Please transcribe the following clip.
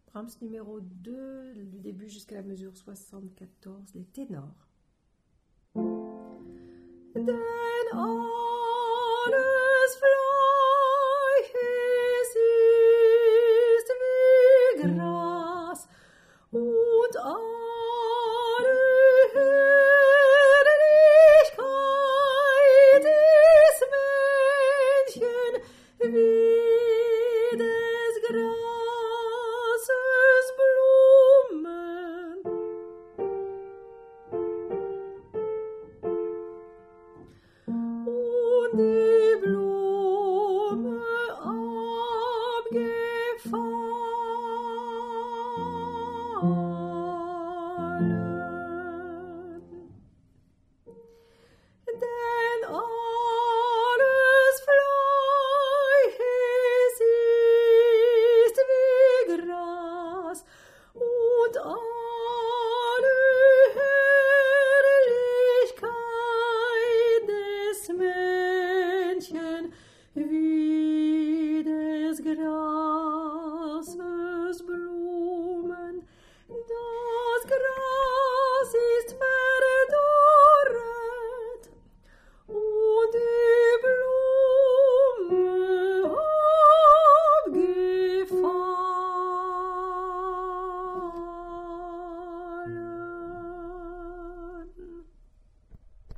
Brahms numéro 2, du début jusqu'à la mesure 74, les ténors. Denn alles Fleisch ist wie Gras und alle Herrlichkeit des Menschen wie des Grases Blumen. Und die Blume abgefallen